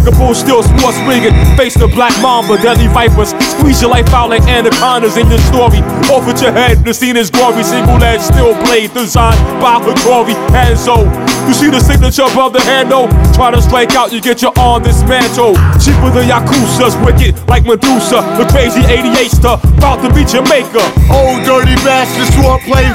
Nigga bull still sports swinging. Face the black mamba, deadly vipers. Squeeze your life out like anacondas in your story. Off with your head, the scene is gory. Single edge, steel blade, designed by Hagori. Hanzo. You see the signature above the handle? Try to strike out, you get your arm dismantled. Cheaper than Yakuza's, wicked like Medusa. The crazy 88ster, about to be Jamaica. Old dirty bastard, sword play